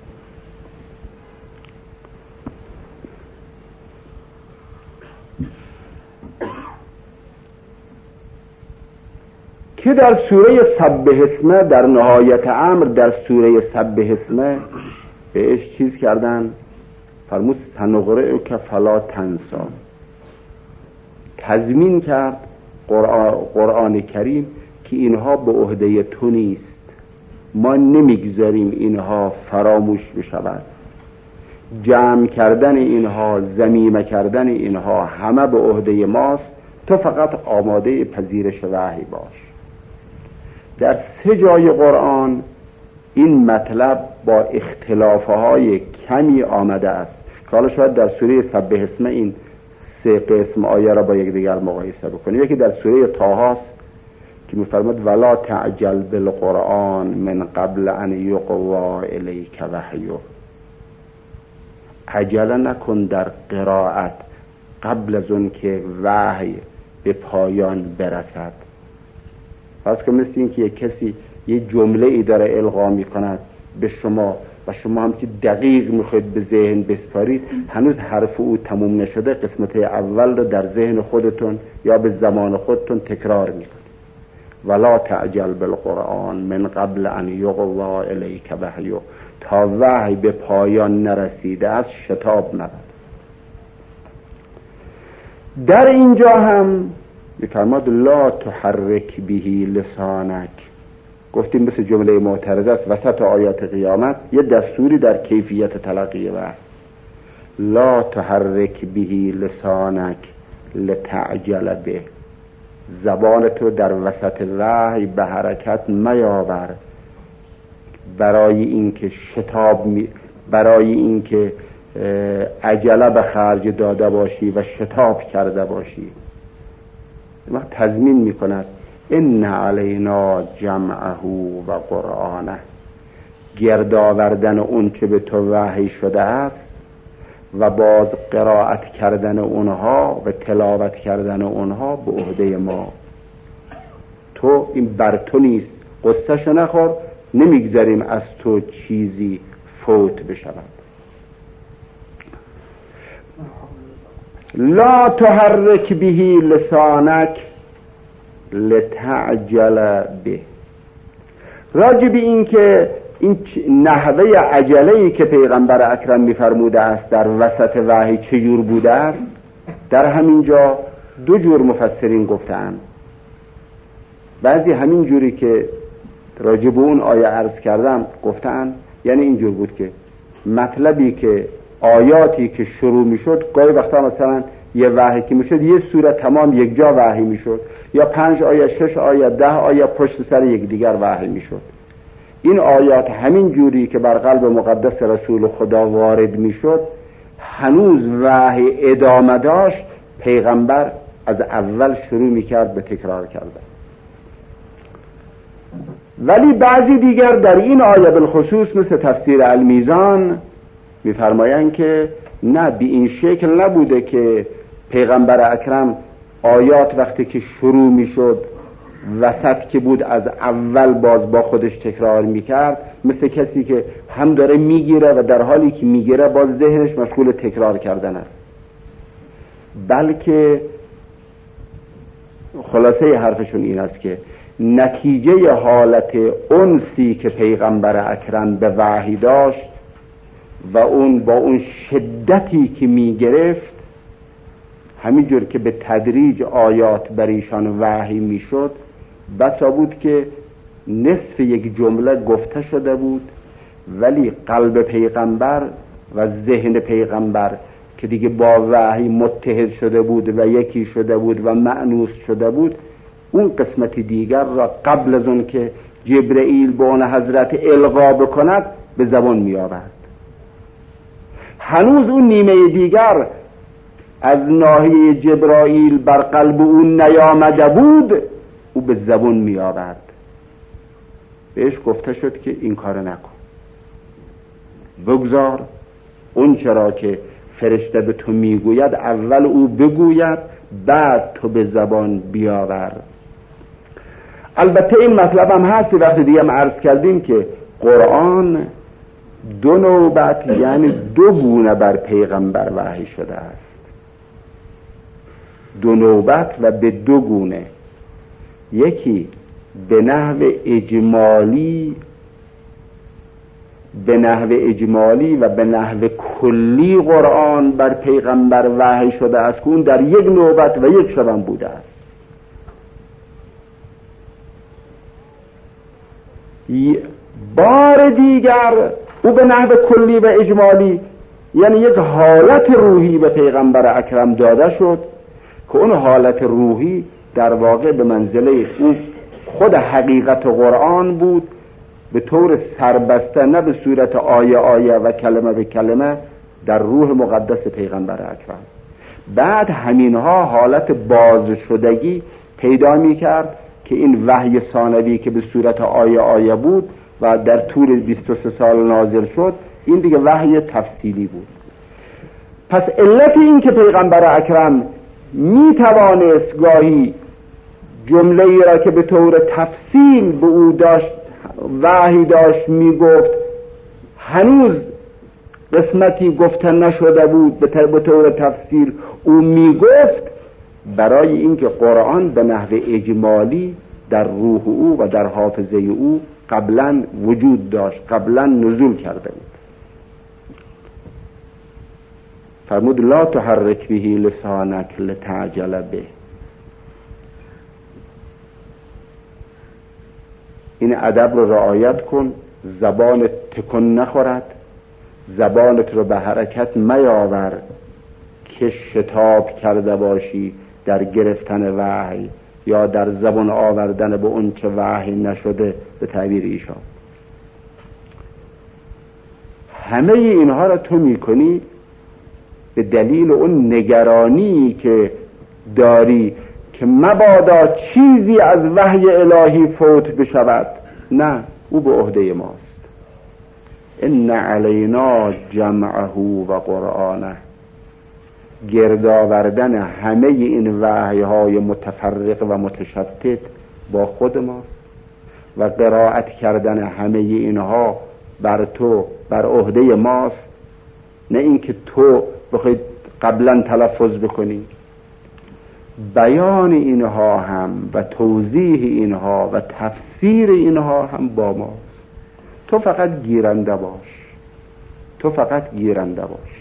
Speaker 1: که در سوره سبح اسمه، در نهایت امر در سوره سبح اسمه بهش چیز کردن، فرمود سنقرئک فلا تنسی، تضمین کرد قرآن, قرآن کریم که اینها به عهده تو نیست، ما نمیگذاریم اینها فراموش بشود، جمع کردن اینها، ضمیمه کردن اینها همه به عهده ماست، تو فقط آماده پذیرش وحی باش. در سه جای قرآن این مطلب با اختلافهای کمی آمده است که حالا شاید در سوره سبح اسمه این سه قسم آیه را با یک دیگر مقایسه بکنیم. یکی در سوره طه است که می‌فرماید ولا تعجل بالقرآن من قبل ان یقضی الیک وحیه، عجله نکن در قرائت قبل از اون که وحی به پایان برسد. پس که مثل این که یک کسی یه جمله ای داره القا میکند به شما و شما هم که دقیق میخواید به ذهن بسپارید، هنوز حرف او تموم نشده، قسمت اول رو در ذهن خودتون یا به زمان خودتون تکرار میکنید. ولا تعجل بالقرآن من قبل ان یقضی الیک وحیه، تا وحی به پایان نرسیده از شتاب نبود. در اینجا هم میفرماد لا تحرک به لسانک، گفتیم مثل جمله معترضه است وسط آیات قیامت، یه دستوری در کیفیت تلقی وحی. لا تحرک به لسانک لتعجل به، زبان تو در وسط وحی به حرکت میاور برای اینکه شتاب می برای اینکه عجله به خرج داده باشی و شتاب کرده باشی. ما تضمین میکند ان علینا جمعه و قرآنه، گرد آوردن اون چه به تو وحی شده است و باز قرائت کردن اونها و تلاوت کردن اونها به عهده ما. تو این بر تو نیست، قصهشو نخور، نمیگذاریم از تو چیزی فوت بشود. لا تحرک به لسانک لتعجل به، راجب این که این نحوه عجله‌ای که پیغمبر اکرم می‌فرموده است در وسط وحی چجور بوده است، در همین جا دو جور مفسرین گفتند. بعضی همین جوری که راجب اون آیه عرض کردم گفتند، یعنی اینجور بود که مطلبی که آیاتی که شروع میشد، گاهی وقتا مثلا یه وحی که میشد یه سوره تمام یک جا وحی میشد، یا پنج آیه، شش آیه، ده آیه پشت سر یک دیگر وحی میشد. این آیات همین جوری که بر قلب مقدس رسول خدا وارد میشد، هنوز وحی ادامه داشت، پیغمبر از اول شروع میکرد به تکرار کردن. ولی بعضی دیگر در این آیه بالخصوص مثل تفسیر المیزان میفرمایند که نه، به این شکل نبوده که پیغمبر اکرم آیات وقتی که شروع میشد وسط که بود از اول باز با خودش تکرار میکرد، مثل کسی که هم داره میگیره و در حالی که میگیره باز ذهنش مشغول تکرار کردن است، بلکه خلاصه حرفشون این است که نتیجه حالت انسی که پیغمبر اکرم به وحی داشت و اون با اون شدتی که میگرفت، همینجور که به تدریج آیات بر ایشان وحی میشد، بسا بود که نصف یک جمله گفته شده بود ولی قلب پیغمبر و ذهن پیغمبر که دیگه با وحی متحد شده بود و یکی شده بود و مأنوس شده بود، اون قسمت دیگر را قبل از اون که جبرئیل به اون حضرت القا بکند به زبان می آورد. هنوز اون نیمه دیگر از ناحیه جبرائیل بر قلب اون نیامده بود، او به زبان می آورد. بهش گفته شد که این کار نکن، بگذار اون چرا که فرشته به تو میگوید اول او بگوید بعد تو به زبان بیاور. البته این مطلب هم هست، وقتی دیگه هم عرض کردیم که قرآن دو نوبت یعنی دو گونه بر پیغمبر وحی شده است، دو نوبت و به دو گونه، یکی به نحو اجمالی به نحو اجمالی و به نحو کلی قرآن بر پیغمبر وحی شده است که اون در یک نوبت و یک شبم بوده است. بار دیگر او به نحو کلی و اجمالی یعنی یک حالت روحی به پیغمبر اکرم داده شد که اون حالت روحی در واقع به منزله او خود حقیقت قرآن بود، به طور سربسته، نه به صورت آیه آیه و کلمه به کلمه، در روح مقدس پیغمبر اکرم. بعد همینها حالت باز شدگی پیدا می کرد که این وحی ثانوی که به صورت آیه آیه بود و در طول بیست و سه سال نازل شد، این دیگه وحی تفصیلی بود. پس علت این که پیغمبر اکرم می توانست گاهی جمله ای را که به طور تفصیل به او داشت وحی داشت می گفت هنوز قسمتی گفته نشده بود به طور تفصیل او می گفت، برای اینکه قرآن به نحو اجمالی در روح او و در حافظه او قبلا وجود داشت، قبلا نزول کرده بود. فرمود لا تحرک به لسانک لتعجل به. این ادب رو رعایت کن، زبانت تکن نخورد، زبانت رو به حرکت میاور که شتاب کرده باشی در گرفتن وحی یا در زبان آوردن به اون که وحی نشده، به تعبیر ایشان. همه اینها را تو میکنی به دلیل اون نگرانی که داری که مبادا چیزی از وحی الهی فوت بشود. نه، او به عهده ماست. ان علینا جمعه و قرآنه. گردآوردن همه این وحی های متفرق و متشتت با خود ماست و قرائت کردن همه اینها بر تو بر عهده ماست، نه اینکه تو بخوای قبلا تلفظ بکنی. بیان اینها هم و توضیح اینها و تفسیر اینها هم با ماست. تو فقط گیرنده باش، تو فقط گیرنده باش.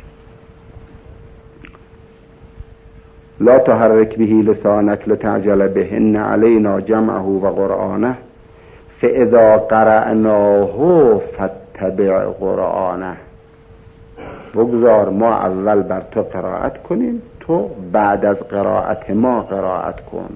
Speaker 1: لا تحرک به لسانک لتعجل به ان علینا جمعه و قرآنه فاذا قرأناه فاتبع قرآنه. بگذار ما اول بر تو قرائت کنیم، تو بعد از قرائت ما قرائت کن.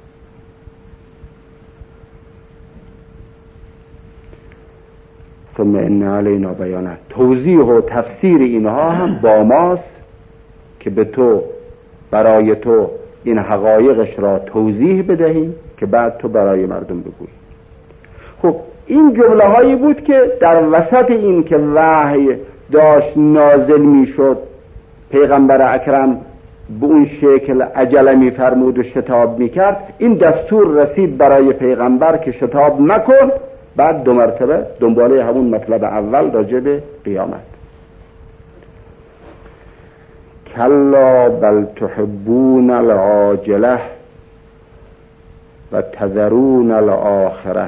Speaker 1: ثم ان علینا بیانه. توضیح و تفسیر اینها هم با ماست که به تو برای تو این حقایقش را توضیح بدهیم که بعد تو برای مردم بگویی. خب این جمله هایی بود که در وسط این که وحی داشت نازل می شد، پیغمبر اکرم به اون شکل عجله می فرمود و شتاب می کرد، این دستور رسید برای پیغمبر که شتاب مکن. بعد دو مرتبه دنباله همون مطلب اول راجع به قیامت. کلا بل تحبون العاجله و تذرون الاخره.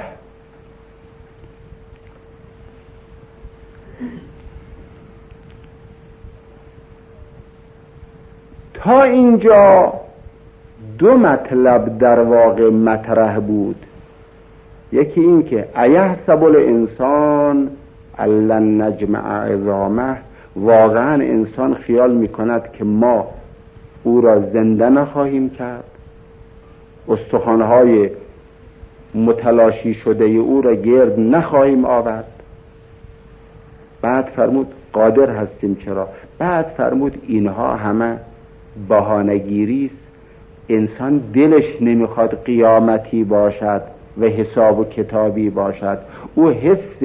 Speaker 1: تا اینجا دو مطلب در واقع مطرح بود. یکی این که ایحسب الانسان الن نجمع عظامه، واقعا انسان خیال میکند که ما او را زنده نخواهیم کرد، استخوانهای متلاشی شده او را گرد نخواهیم آورد. بعد فرمود قادر هستیم. چرا؟ بعد فرمود اینها همه بهانه‌گیری است. انسان دلش نمیخواد قیامتی باشد و حساب و کتابی باشد. او حس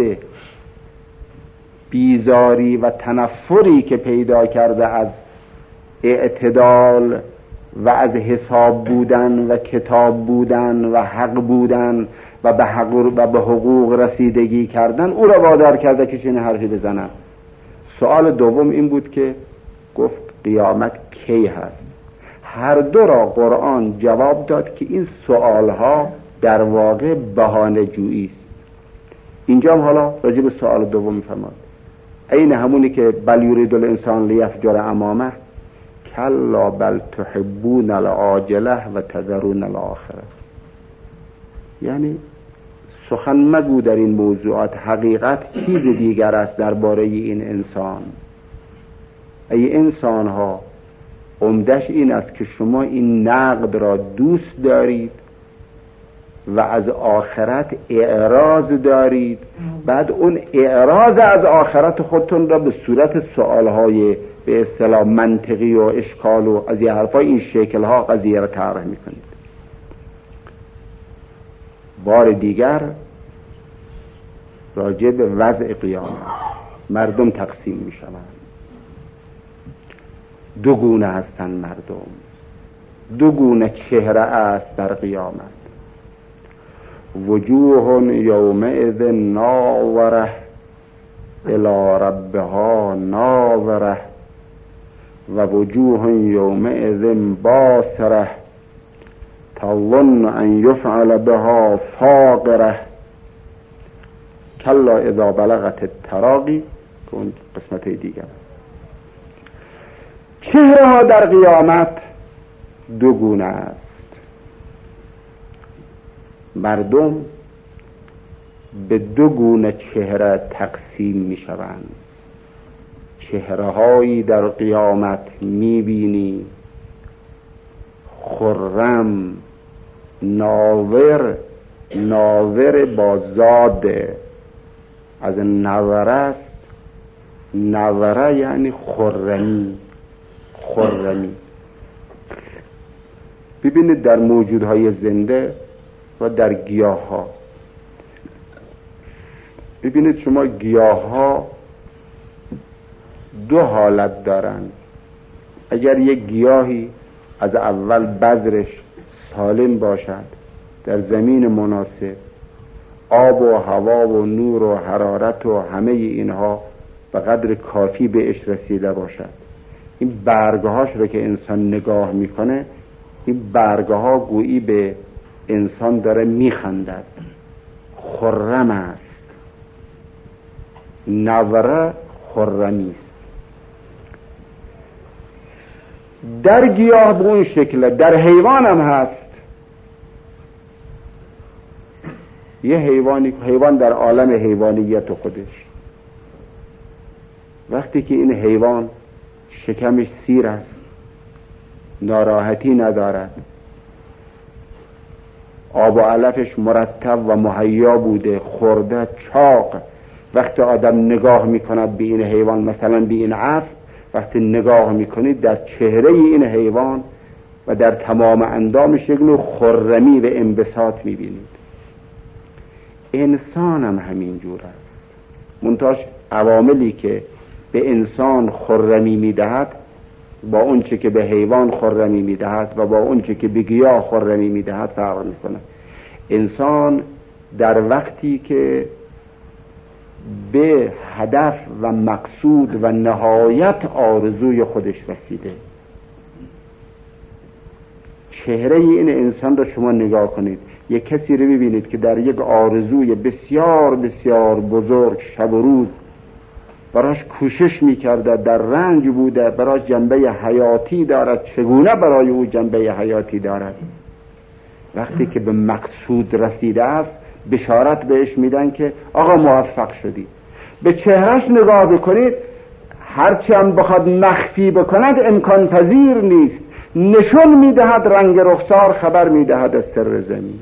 Speaker 1: بیزاری و تنفری که پیدا کرده از اعتدال و از حساب بودن و کتاب بودن و حق بودن و به حق و به حقوق رسیدگی کردن، او را وادار کرده که چنین حرفی بزنن. سوال دوم این بود که گفت قیامت کی هست؟ هر دو را قرآن جواب داد که این سوالها در واقع بهانه جویی است. اینجا هم حالا راجع به سوال دوم می‌فرماد، این همونی که بل یرید الانسان لیفجر امامه کلا بل تحبون العاجله و تذرون الاخره. یعنی سخن مگو در این موضوعات، حقیقت چیز دیگر است درباره این انسان. ای انسان ها، عمدش این است که شما این نقد را دوست دارید و از آخرت اعراض دارید، بعد اون اعراض از آخرت خودتون را به صورت سوالهای به اصطلاح منطقی و اشکال و از این حرفا این شکلها قضیه را طرح میکنید. بار دیگر راجع به وضع قیامت، مردم تقسیم میشوند. دو گونه هستند مردم، دو گونه چهره است در قیامت. وجوه یومئذ ناظره الی ربها ناظره و وجوه یومئذ باسره تظن ان یفعل بها فاقره کلا اذا بلغت التراقی، که اون قسمت دیگر. چهره ها در قیامت دو گونه است. مردم به دو گونه چهره تقسیم می شوند. چهره هایی در قیامت می بینی خرم، ناور، ناور با زاد از نظر است. نظره یعنی خرمی، خرمی. ببینید در موجودهای زنده و در گیاه ها، ببینید شما گیاه ها دو حالت دارند. اگر یک گیاهی از اول بذرش سالم باشد، در زمین مناسب، آب و هوا و نور و حرارت و همه اینها به قدر کافی بهش رسیده باشد، این برگهاش رو که انسان نگاه میکنه، این برگها گویی به انسان داره میخندد، خرم است. نظره خرمی است. در گیاه به اون شکل، در حیوان هم هست. یه حیوانی، حیوان در عالم حیوانیت خودش، وقتی که این حیوان شکمش سیر است، ناراحتی ندارد، آب و علفش مرتب و مهیا بوده، خورده، چاق، وقتی آدم نگاه میکند به این حیوان، مثلا به این اسب، وقتی نگاه میکنید در چهره این حیوان و در تمام اندامش یک نوع خرمی و انبساط میبینید. انسان هم همین جور است. منتها عواملی که به انسان خرمی میدهد با اون چه که به حیوان خرمی میدهد و با اون چه که به گیاه خرمی میدهد فرق میکنه. انسان در وقتی که به هدف و مقصود و نهایت آرزوی خودش رسیده، چهره این انسان را شما نگاه کنید، یک کسی رو ببینید که در یک آرزوی بسیار بسیار بزرگ شب و روز براش کوشش میکرده، در رنج بوده، براش جنبه حیاتی دارد، چگونه برای او جنبه حیاتی دارد، وقتی که به مقصود رسیده است بشارت بهش میدن که آقا موفق شدی. به چهرش نگاه بکنید، هرچی هم بخواد مخفی بکند امکان پذیر نیست، نشون میدهد، رنگ رخسار خبر میدهد از سر زمین.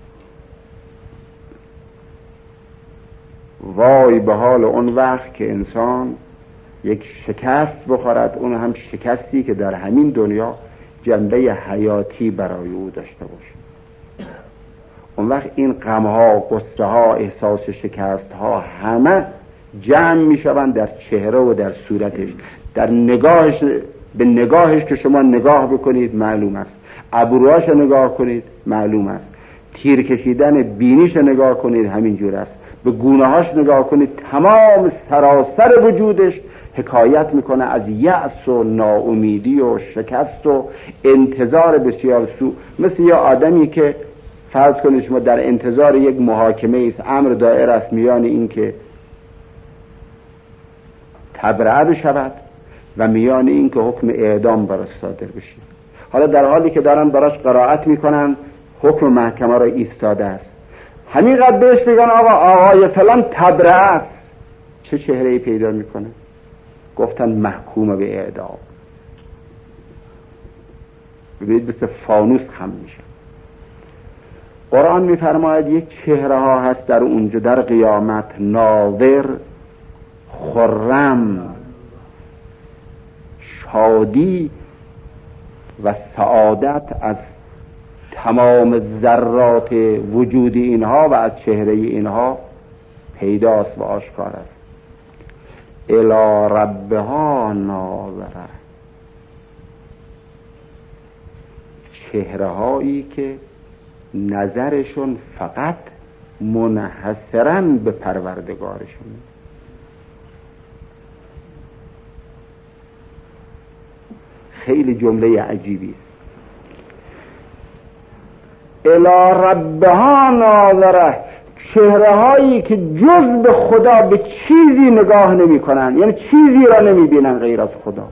Speaker 1: وای به حال اون وقت که انسان یک شکست بخورد، اون هم شکستی که در همین دنیا جنبه حیاتی برای او داشته باشه. اون وقت این غمها، قصه ها، احساس شکست ها همه جمع می شوند در چهره و در صورتش، در نگاهش. به نگاهش که شما نگاه بکنید معلوم است، ابروهاش نگاه کنید معلوم است، تیر کشیدن بینیش نگاه کنید همین جور است، به گونه‌هاش نگاه کنید، تمام سراسر وجودش حکایت میکنه از یأس و ناامیدی و شکست و انتظار بسیار سو. مثل یه آدمی که فرض کنید شما در انتظار یک محاکمه است، امر دائر است میان این که تبرئه بشود و میان این که حکم اعدام براش صادر بشه. حالا در حالی که دارن براش قرائت میکنن حکم محکمه را ایستاده است، همین قد بهش بگن آقا آقای فلان تبرئه است، چه چهره‌ای پیدا میکنه؟ گفتن محکوم به اعدام. ببینید مثل فانوس خم میشه. قرآن میفرماید یک چهره ها هست در اونجا در قیامت، ناظر، خرم، شادی و سعادت از تمام ذرات وجود اینها و از چهره اینها پیداست و آشکار است. الی ربها ناظره، چهره هایی که نظرشون فقط منحصراً به پروردگارشون. خیلی جمله عجیبی است. الی ربها ناظره، چهره هایی که جز به خدا به چیزی نگاه نمی کنن، یعنی چیزی را نمی بینن غیر از خدا.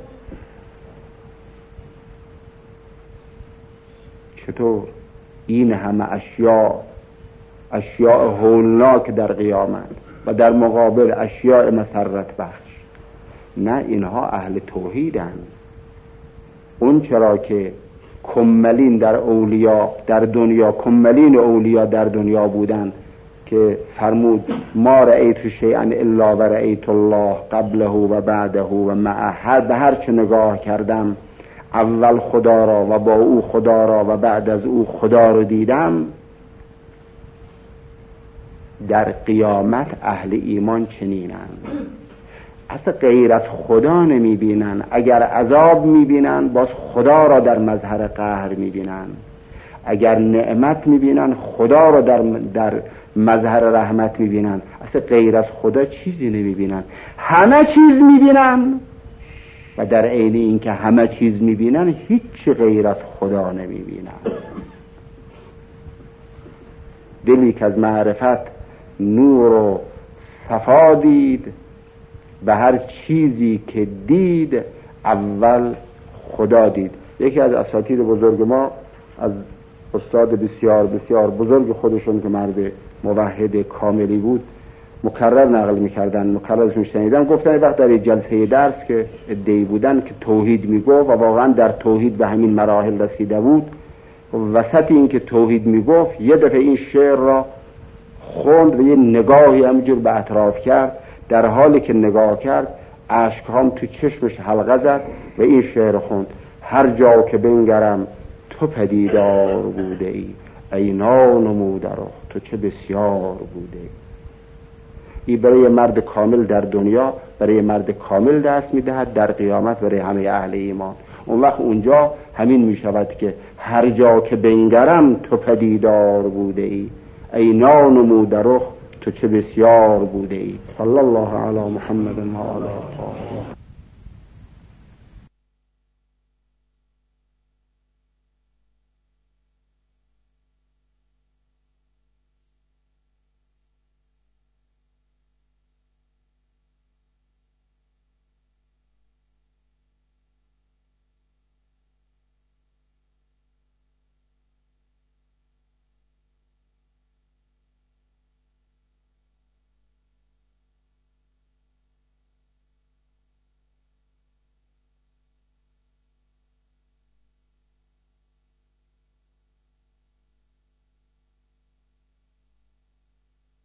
Speaker 1: چطور؟ این همه اشیاء اشیاء هولناک در قیامت و در مقابل اشیاء مسرت بخش. نه، اینها اهل توحیدند. اون چرا که کملین در اولیا در دنیا، کملین اولیا در دنیا بودن که فرمود ما رأیت شیئا الا و رأیت الله قبله و بعده و مع هر به هر چه نگاه کردم اول خدا را و با او خدا را و بعد از او خدا را دیدم. در قیامت اهل ایمان چنینند، اصلا غیر از خدا نمی بینن. اگر عذاب می بینن باز خدا را در مظهر قهر می بینن، اگر نعمت می بینن خدا را در, در مظهر رحمت می بینن. اصلا غیر از خدا چیزی نمی بینن، همه چیز می بینن و در عین این که همه چیز می بینن هیچ غیر از خدا نمی بینن. دلی که از معرفت نور و صفا دید، به هر چیزی که دید اول خدا دید. یکی از اساتید بزرگ ما، از استاد بسیار بسیار بزرگ خودشون که مرد موحد کاملی بود، مکرر نقل میکردن، مکررشون شنیدن، گفتن وقت در جلسه درس که ادعی بودن که توحید میگفت و واقعا در توحید به همین مراحل رسیده بود، وسط این که توحید میگفت یه دفعه این شعر را خوند و یه نگاهی همینجور به اطراف کرد. در حالی که نگاه کرد اشکام تو چشمش حلقه زد و این شعر خوند: هر جا که بنگرم تو پدیدار بوده ای، ای نانموده رخ تو چه بسیار بوده. این برای مرد کامل در دنیا، برای مرد کامل دست میدهد، در قیامت برای همه اهل ایمان. اون وقت اونجا همین میشود که هر جا که بنگرم تو پدیدار بوده ای، ای نانموده رخ تو چه بسیار بوده ای. صلی الله علی محمد و آله الطاهرین.